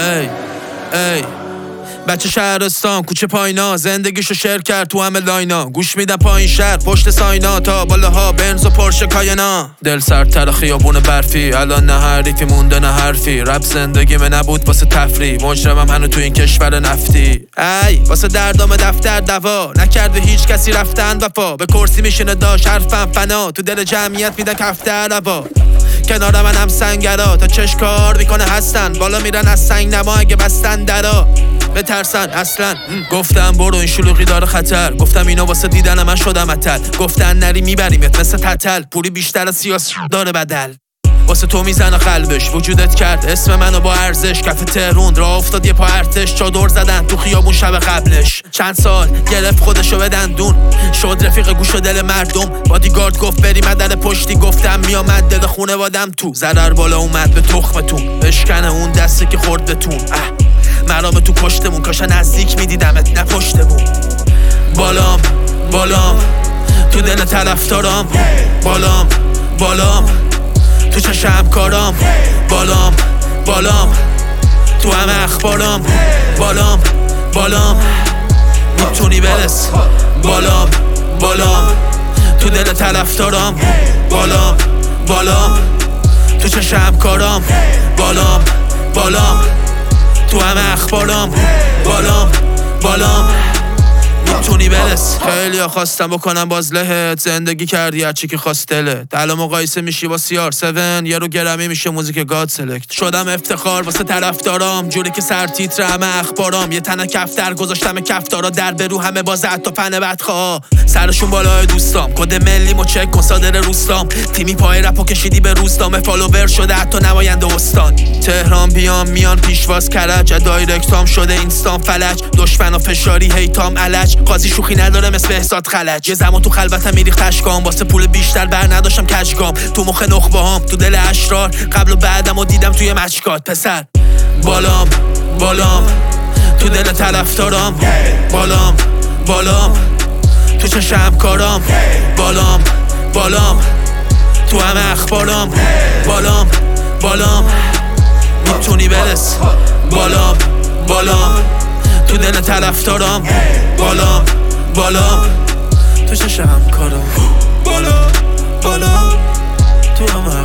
ای ای بچه شهرستان کوچه پاینا زندگیشو شیر کرد تو همه لاینا گوش میدم پایین شهر پشت ساینا تا بالاها بنز و پرشه کاینا دل سردتر خیابون برفی الان نه حریفی مونده نه حرفی رپ زندگی من نبود واسه تفریح مجرمم هنو تو این کشور نفتی ای واسه دردام دفتر دوا نکرده هیچ کسی رفتن وفا به کرسی میشینه داش حرفم فنا تو دل جمعیت میدن کفتر روا کنار من هم سنگرا تا چش کار میکنه هستن بالا میرن از سنگ نما اگه بستن درا بترسن اصلا گفتم برو این شلوغی داره خطر گفتم اینا واسه دیدن من شدم اتل گفتن نری میبریمت مثل تتل پوری بیشتر از سیاس داره بدل واسه تو میزنه قلبش وجودت کرد اسم منو با ارزش کف تهرون راه افتاد یه پا ارتش چادر زدن تو خیابون شب قبلش چند سال گرفت خودشو به دندون شد رفیق گوش و دل مردم بادیگارد گفت بری مدل پشتی گفتم میامد دل خونوادم تو ضرر بالا اومد به تخمتون بشکنه اون دسته که خورد بتون مرام تو پشتمون کاشا نزدیک میدیدمت نه پشتمون بالام تو دل طرفدارام بالام تو چشم کارام بالام تو همه اخبارام بالام میتونی برس بالام تو دل طرفدارام بالام تو چشم کارام بالام تو همه اخبارام بالام میتونی برس خیلی ها خواستم بکنم باز لهت زندگی کردی هرچی که خواست دلت الان مقایسه میشی با CR7 یه رو گرمی میشه موزیک گاد سلکت شدم افتخار واسه طرفدارام جوری که سر تیتر همه اخبارام یه تنه کفتر گذاشتم کفتارا در برو همه باز حتی فن بدخواه سرشون بالای دوستام کد ملی مو چک کن صادر روستام تیمی پای رپو کشیدی به روستام فالوور شده حتی نماینده استان تهران بیام میان پیشواز کرج دایرکتام شده اینستام فلج دشمن و فشاری هیتام علج قاضی شوخی نداره مثل بهزاد خلج یه زمان تو خلوتم میریخت اشکام واسه پول بیشتر بر نداشتم کجگام تو مخ نخبه هام تو دل اشرار قبل و بعدم و دیدم توی مچکات پسر بالام تو دل طرفدارام بالام تو چشم کارام بالام تو همه اخبارام بالام میتونی برس بالام تو دل طرفدارام بالام تو چشم کارام بالام تو همه